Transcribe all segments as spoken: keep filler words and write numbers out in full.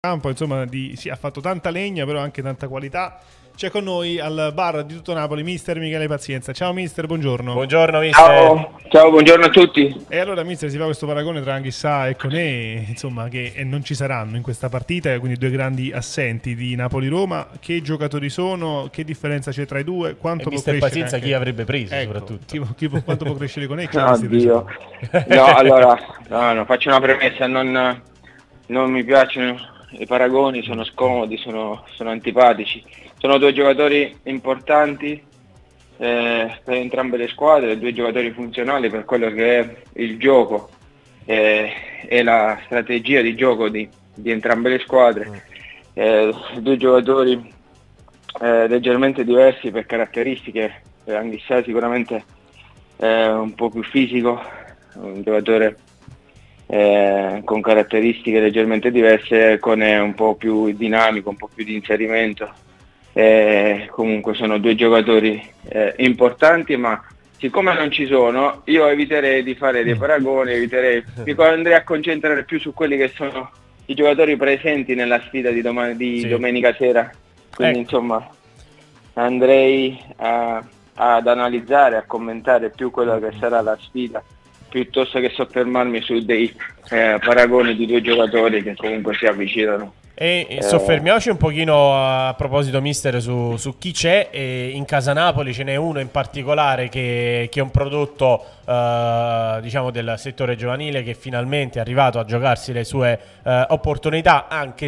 campo, insomma, di, sì, ha fatto tanta legna, però anche tanta qualità. C'è con noi al bar di tutto Napoli mister Michele Pazienza. Ciao mister, buongiorno. Buongiorno mister. Ciao, ciao, buongiorno a tutti. E allora mister, si fa questo paragone tra Anghissà e Koné, insomma, che non ci saranno in questa partita, quindi due grandi assenti di Napoli-Roma. Che giocatori sono? Che differenza c'è tra i due? Quanto e può mister crescere Pazienza anche... chi avrebbe preso, ecco, soprattutto chi, chi, quanto può crescere Koné? Oddio. No, allora, no, no, faccio una premessa, non, non mi piacciono i paragoni, sono scomodi, sono, sono antipatici. Sono due giocatori importanti eh, per entrambe le squadre, due giocatori funzionali per quello che è il gioco eh, e la strategia di gioco di, di entrambe le squadre. Eh, due giocatori eh, leggermente diversi per caratteristiche. eh, Anghissà sicuramente è un po' più fisico, un giocatore eh, con caratteristiche leggermente diverse, con è un po' più dinamico, un po' più di inserimento. Eh, comunque sono due giocatori eh, importanti, ma siccome non ci sono, io eviterei di fare dei paragoni, eviterei, mi andrei a concentrare più su quelli che sono i giocatori presenti nella sfida di, doma- di Sì. domenica sera. Quindi Ecco. insomma andrei a, ad analizzare, a commentare più quella che sarà la sfida, piuttosto che soffermarmi su dei eh, paragoni di due giocatori che comunque si avvicinano. E eh, soffermiamoci un pochino a proposito mister su, su chi c'è. E in casa Napoli ce n'è uno in particolare che, che è un prodotto eh, diciamo del settore giovanile, che finalmente è arrivato a giocarsi le sue eh, opportunità, anche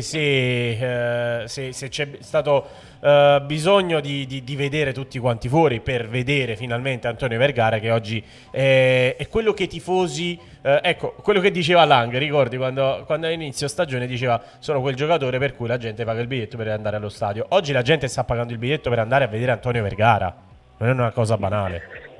se, eh, se, se c'è stato Uh, bisogno di, di, di vedere tutti quanti fuori per vedere finalmente Antonio Vergara, che oggi è, è quello che i tifosi uh, ecco, quello che diceva Lang, ricordi quando, quando all'inizio stagione diceva sono quel giocatore per cui la gente paga il biglietto per andare allo stadio. Oggi la gente sta pagando il biglietto per andare a vedere Antonio Vergara, non è una cosa banale.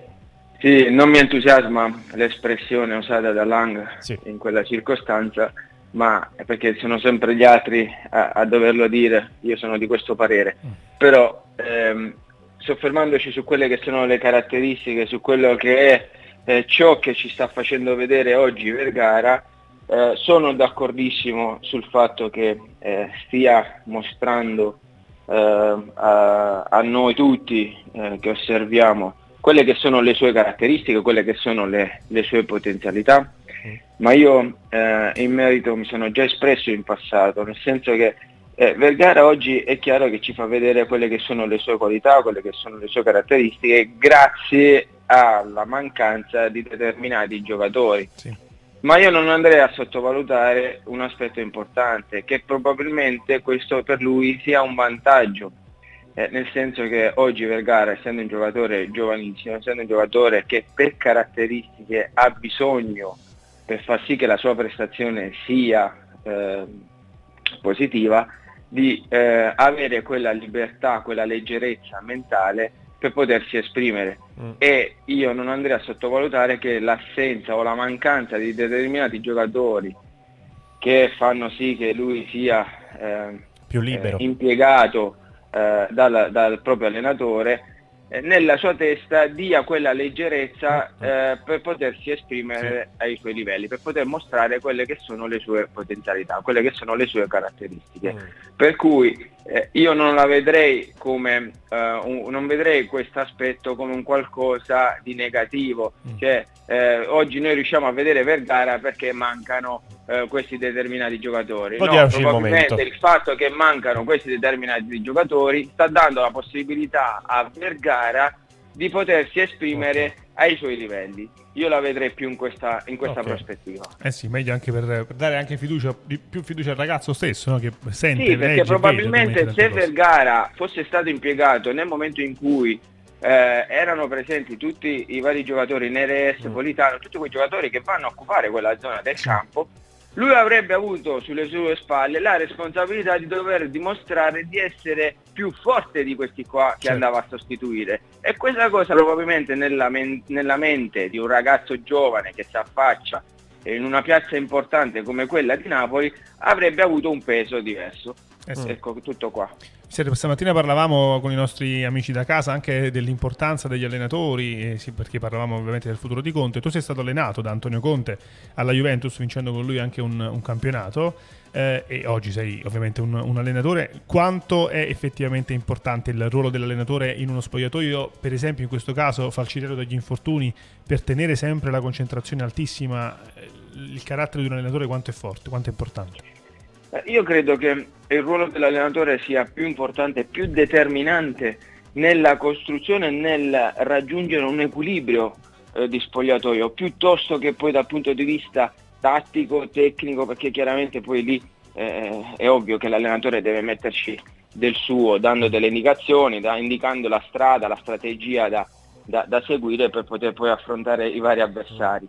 Sì, non mi entusiasma l'espressione usata da Lang Sì. in quella circostanza, ma è perché sono sempre gli altri a, a doverlo dire, io sono di questo parere. Però ehm, soffermandoci su quelle che sono le caratteristiche, su quello che è eh, ciò che ci sta facendo vedere oggi Vergara, eh, sono d'accordissimo sul fatto che eh, stia mostrando eh, a, a noi tutti eh, che osserviamo quelle che sono le sue caratteristiche, quelle che sono le, le sue potenzialità. Ma io eh, in merito mi sono già espresso in passato, nel senso che eh, Vergara oggi è chiaro che ci fa vedere quelle che sono le sue qualità, quelle che sono le sue caratteristiche, grazie alla mancanza di determinati giocatori. Sì. Ma io non andrei a sottovalutare un aspetto importante, che probabilmente questo per lui sia un vantaggio, eh, nel senso che oggi Vergara, essendo un giocatore giovanissimo, essendo un giocatore che per caratteristiche ha bisogno, per far sì che la sua prestazione sia eh, positiva, di eh, avere quella libertà, quella leggerezza mentale per potersi esprimere. Mm. E io non andrei a sottovalutare che l'assenza o la mancanza di determinati giocatori che fanno sì che lui sia eh, più libero, eh, impiegato eh, dal, dal proprio allenatore, nella sua testa dia quella leggerezza eh, per potersi esprimere sì. ai suoi livelli, per poter mostrare quelle che sono le sue potenzialità, quelle che sono le sue caratteristiche. Mm. Per cui eh, io non la vedrei come eh, un, non vedrei questo aspetto come un qualcosa di negativo. Mm. Cioè eh, oggi noi riusciamo a vedere Vergara perché mancano eh, questi determinati giocatori. No, probabilmente il, il fatto che mancano questi determinati giocatori sta dando la possibilità a Vergara di potersi esprimere okay. ai suoi livelli. Io la vedrei più in questa, in questa okay. prospettiva. Eh sì, meglio anche per, per dare anche fiducia, più fiducia al ragazzo stesso, no? Che sente, sì, perché legge, probabilmente vede, se Vergara fosse stato impiegato nel momento in cui eh, erano presenti tutti i vari giocatori, Neres, mm. Politano, tutti quei giocatori che vanno a occupare quella zona del sì. campo, lui avrebbe avuto sulle sue spalle la responsabilità di dover dimostrare di essere più forte di questi qua che certo. andava a sostituire. E questa cosa probabilmente nella, men- nella mente di un ragazzo giovane che si affaccia in una piazza importante come quella di Napoli avrebbe avuto un peso diverso. Eh sì. Ecco, tutto qua. Stamattina parlavamo con i nostri amici da casa anche dell'importanza degli allenatori, eh, sì, perché parlavamo ovviamente del futuro di Conte. Tu sei stato allenato da Antonio Conte alla Juventus, vincendo con lui anche un, un campionato. eh, e oggi sei ovviamente un, un allenatore. Quanto è effettivamente importante il ruolo dell'allenatore in uno spogliatoio, per esempio in questo caso falcidiato dagli infortuni, per tenere sempre la concentrazione altissima? Il carattere di un allenatore quanto è forte, quanto è importante? Io credo che il ruolo dell'allenatore sia più importante, più determinante nella costruzione e nel raggiungere un equilibrio eh, di spogliatoio, piuttosto che poi dal punto di vista tattico, tecnico, perché chiaramente poi lì eh, è ovvio che l'allenatore deve metterci del suo, dando delle indicazioni, da, indicando la strada, la strategia da, da, da seguire per poter poi affrontare i vari avversari.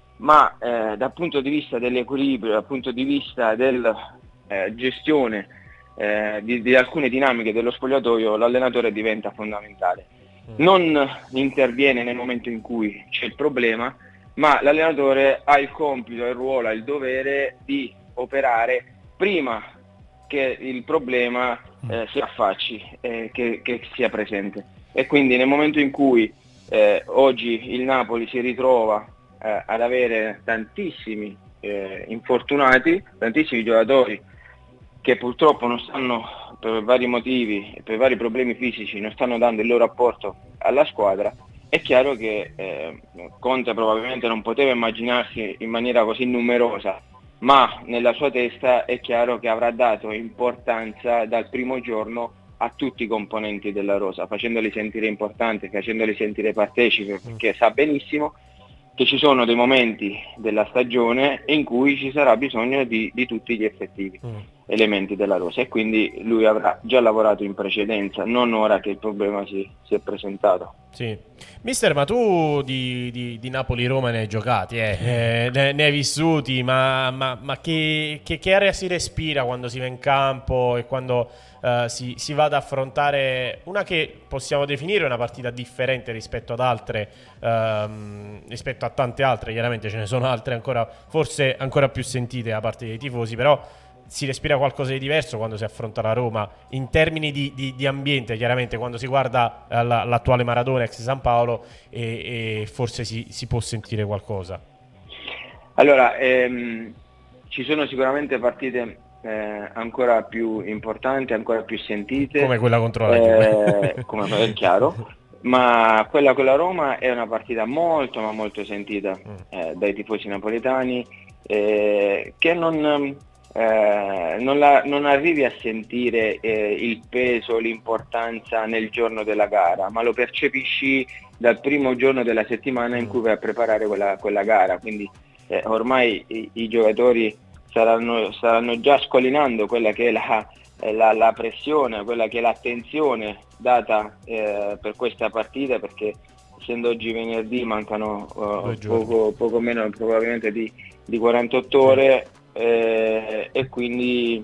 Ma eh, dal punto di vista dell'equilibrio, dal punto di vista della eh, gestione eh, di, di alcune dinamiche dello spogliatoio, l'allenatore diventa fondamentale. Non interviene nel momento in cui c'è il problema, ma l'allenatore ha il compito, il ruolo, ha il dovere di operare prima che il problema eh, si affacci, eh, che, che sia presente. E quindi nel momento in cui eh, oggi il Napoli si ritrova eh, ad avere tantissimi eh, infortunati, tantissimi giocatori che purtroppo non stanno, per vari motivi e per vari problemi fisici, non stanno dando il loro apporto alla squadra, è chiaro che eh, Conte probabilmente non poteva immaginarsi in maniera così numerosa, ma nella sua testa è chiaro che avrà dato importanza dal primo giorno a tutti i componenti della rosa, facendoli sentire importanti, facendoli sentire partecipi, perché sa benissimo che ci sono dei momenti della stagione in cui ci sarà bisogno di, di tutti gli effettivi mm. elementi della rosa, e quindi lui avrà già lavorato in precedenza, non ora che il problema si, si è presentato. Sì. Mister, ma tu di, di, di Napoli-Roma ne hai giocati, eh? Eh, ne, ne hai vissuti, ma, ma, ma che, che, che area si respira quando si va in campo e quando uh, si, si va ad affrontare una che possiamo definire una partita differente rispetto ad altre, um, rispetto a tante altre, chiaramente ce ne sono altre ancora, forse ancora più sentite da parte dei tifosi, però si respira qualcosa di diverso quando si affronta la Roma in termini di, di, di ambiente, chiaramente quando si guarda alla, l'attuale Maradona ex San Paolo e, e forse si, si può sentire qualcosa. Allora ehm, ci sono sicuramente partite eh, ancora più importanti, ancora più sentite, come quella contro la Juve, eh, come è chiaro, ma quella con la Roma è una partita molto ma molto sentita eh, dai tifosi napoletani, eh, che non Eh, non, la, non arrivi a sentire eh, il peso, l'importanza nel giorno della gara, ma lo percepisci dal primo giorno della settimana in cui vai a preparare quella, quella gara, quindi eh, ormai i, i giocatori saranno, saranno già scollinando quella che è la, la, la pressione, quella che è l'attenzione data eh, per questa partita, perché essendo oggi venerdì mancano uh, poco, poco meno probabilmente di, di quarantotto ore. Eh, e quindi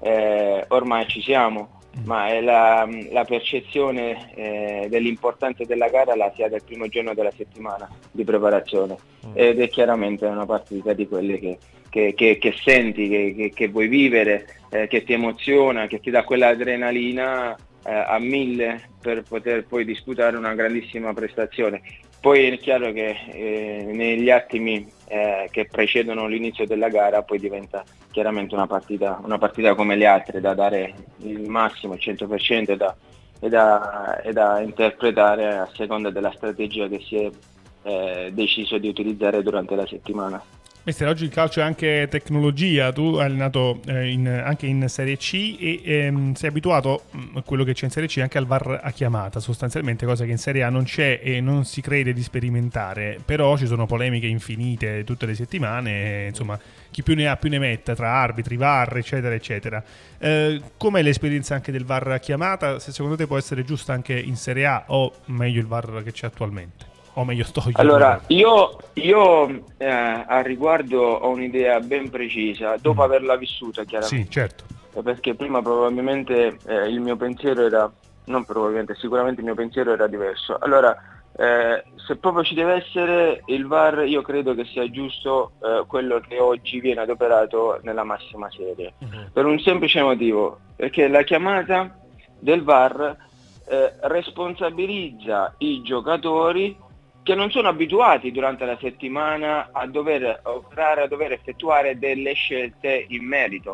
eh, ormai ci siamo, ma è la, la percezione eh, dell'importanza della gara la si ha dal primo giorno della settimana di preparazione, ed è chiaramente una partita di quelle che, che, che, che senti, che, che, che vuoi vivere, eh, che ti emoziona, che ti dà quell'adrenalina eh, a mille per poter poi disputare una grandissima prestazione. Poi è chiaro che eh, negli attimi eh, che precedono l'inizio della gara poi diventa chiaramente una partita, una partita come le altre, da dare il massimo, il cento per cento, e da, e da, e da interpretare a seconda della strategia che si è eh, deciso di utilizzare durante la settimana. Mister, oggi il calcio è anche tecnologia, tu hai allenato eh, in, anche in Serie C e ehm, sei abituato a quello che c'è in Serie C anche al V A R a chiamata, sostanzialmente, cosa che in Serie A non c'è e non si crede di sperimentare, però ci sono polemiche infinite tutte le settimane, e, insomma chi più ne ha più ne metta, tra arbitri, V A R eccetera eccetera. Eh, com'è l'esperienza anche del V A R a chiamata? Se secondo te può essere giusta anche in Serie A o meglio il V A R che c'è attualmente? O meglio sto io? Allora, io, io eh, a riguardo ho un'idea ben precisa, dopo mm. averla vissuta chiaramente. Sì, certo. Perché prima probabilmente eh, il mio pensiero era, non probabilmente, sicuramente il mio pensiero era diverso. Allora, eh, se proprio ci deve essere il V A R, io credo che sia giusto eh, quello che oggi viene adoperato nella massima serie. Mm-hmm. Per un semplice motivo, perché la chiamata del V A R eh, responsabilizza i giocatori che non sono abituati durante la settimana a dover operare, a dover effettuare delle scelte in merito.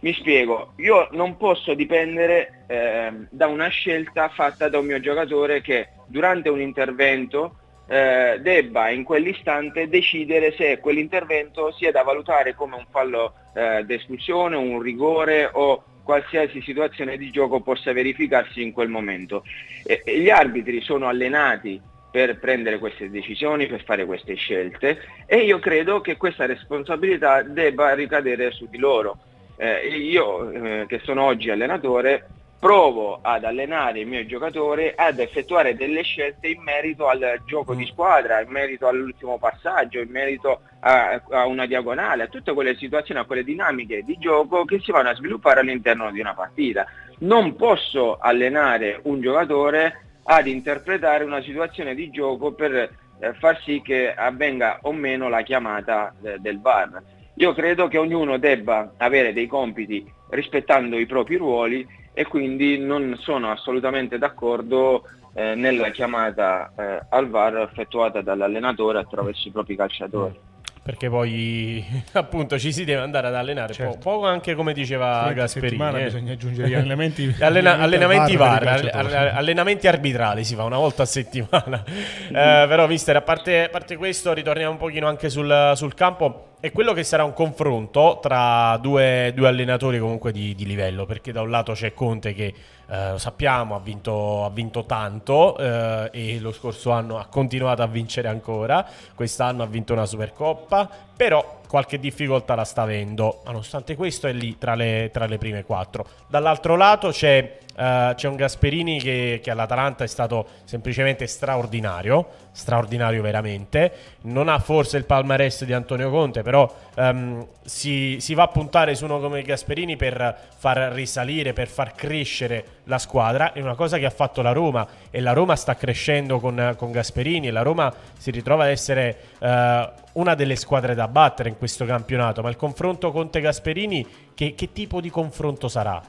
Mi spiego, io non posso dipendere eh, da una scelta fatta da un mio giocatore che durante un intervento eh, debba in quell'istante decidere se quell'intervento sia da valutare come un fallo eh, d'espulsione, un rigore o qualsiasi situazione di gioco possa verificarsi in quel momento. E, e gli arbitri sono allenati per prendere queste decisioni, per fare queste scelte, e io credo che questa responsabilità debba ricadere su di loro. Eh, io eh, che sono oggi allenatore provo ad allenare i miei giocatori ad effettuare delle scelte in merito al gioco di squadra, in merito all'ultimo passaggio, in merito a, a una diagonale, a tutte quelle situazioni, a quelle dinamiche di gioco che si vanno a sviluppare all'interno di una partita. Non posso allenare un giocatore ad interpretare una situazione di gioco per eh, far sì che avvenga o meno la chiamata de- del V A R. Io credo che ognuno debba avere dei compiti rispettando i propri ruoli e quindi non sono assolutamente d'accordo eh, nella chiamata eh, al V A R effettuata dall'allenatore attraverso i propri calciatori. Perché poi appunto ci si deve andare ad allenare, certo. po- poco anche come diceva Sì, Gasperini, eh. bisogna aggiungere gli allenamenti, Allena- allenamenti V A R, allenamenti all- all- allenamenti arbitrali si fa una volta a settimana. Mm-hmm. eh, però mister, a parte, a parte questo, ritorniamo un pochino anche sul, sul campo. È quello che sarà un confronto tra due, due allenatori comunque di, di livello, perché da un lato c'è Conte che eh, lo sappiamo ha vinto, ha vinto tanto eh, e lo scorso anno ha continuato a vincere ancora, quest'anno ha vinto una Supercoppa, però qualche difficoltà la sta avendo, ma nonostante questo è lì tra le, tra le prime quattro. Dall'altro lato c'è, uh, c'è un Gasperini che, che all'Atalanta è stato semplicemente straordinario, straordinario veramente, non ha forse il palmarès di Antonio Conte, però um, si, si va a puntare su uno come Gasperini per far risalire, per far crescere la squadra. È una cosa che ha fatto la Roma, e la Roma sta crescendo con, con Gasperini, e la Roma si ritrova ad essere uh, una delle squadre da battere in questo campionato. Ma il confronto Conte-Gasperini, che, che tipo di confronto sarà?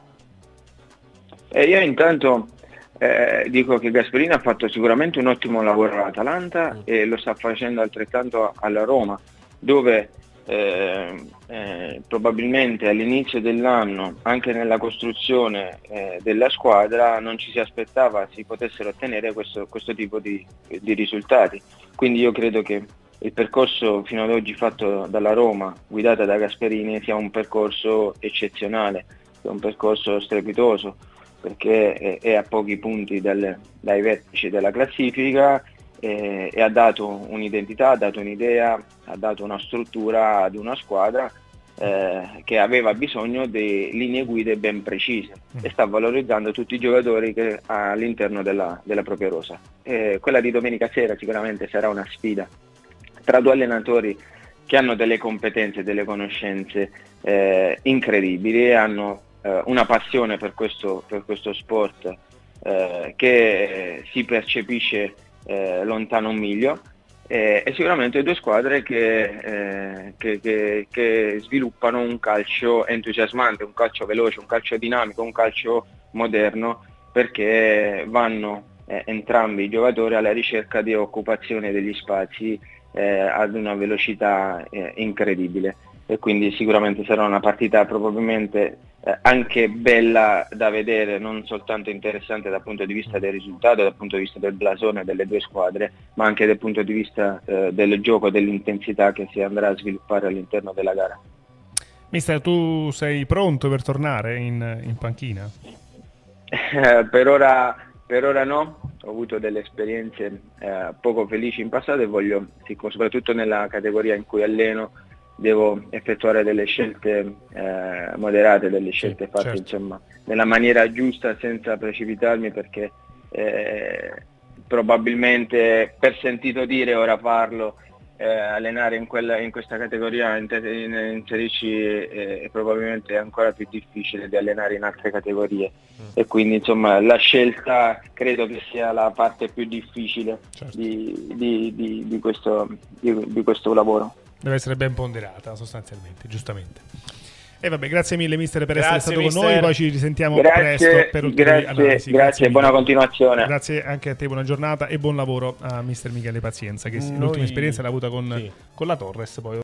Eh, io intanto eh, dico che Gasperini ha fatto sicuramente un ottimo lavoro all'Atalanta mm. e lo sta facendo altrettanto alla Roma, dove eh, eh, probabilmente all'inizio dell'anno, anche nella costruzione eh, della squadra, non ci si aspettava si potessero ottenere questo, questo tipo di, di risultati. Quindi io credo che il percorso fino ad oggi fatto dalla Roma, guidata da Gasperini, sia un percorso eccezionale, è un percorso strepitoso, perché è, è a pochi punti dal, dai vertici della classifica e, e ha dato un'identità, ha dato un'idea, ha dato una struttura ad una squadra eh, che aveva bisogno di linee guide ben precise e sta valorizzando tutti i giocatori che ha all'interno della, della propria rosa. E quella di domenica sera sicuramente sarà una sfida tra due allenatori che hanno delle competenze, delle conoscenze eh, incredibili e hanno eh, una passione per questo, per questo sport eh, che eh, si percepisce eh, lontano un miglio eh, e sicuramente due squadre che, eh, che, che, che sviluppano un calcio entusiasmante, un calcio veloce, un calcio dinamico, un calcio moderno, perché vanno eh, entrambi i giocatori alla ricerca di occupazione degli spazi Eh, ad una velocità eh, incredibile, e quindi sicuramente sarà una partita probabilmente eh, anche bella da vedere, non soltanto interessante dal punto di vista del risultato, dal punto di vista del blasone delle due squadre, ma anche dal punto di vista eh, del gioco, dell'intensità che si andrà a sviluppare all'interno della gara. Mister, tu sei pronto per tornare in, in panchina? Eh, per ora Per ora no, ho avuto delle esperienze eh, poco felici in passato e voglio, soprattutto nella categoria in cui alleno, devo effettuare delle scelte eh, moderate, delle scelte sì, fatte certo. insomma nella maniera giusta, senza precipitarmi, perché eh, probabilmente per sentito dire ora parlo, eh, allenare in, quella, in questa categoria in, in, in Serie C è, è probabilmente ancora più difficile di allenare in altre categorie mm. e quindi insomma la scelta credo che sia la parte più difficile certo. di, di, di, di, questo, di, di questo lavoro. Deve essere ben ponderata sostanzialmente, giustamente. E vabbè, grazie mille mister per grazie, essere stato mister. con noi, poi ci risentiamo grazie, presto per ulteriori grazie, analisi. Grazie, grazie buona continuazione. Grazie anche a te, buona giornata e buon lavoro a mister Michele Pazienza, che noi... l'ultima esperienza l'ha avuta con, sì. con la Torres poi.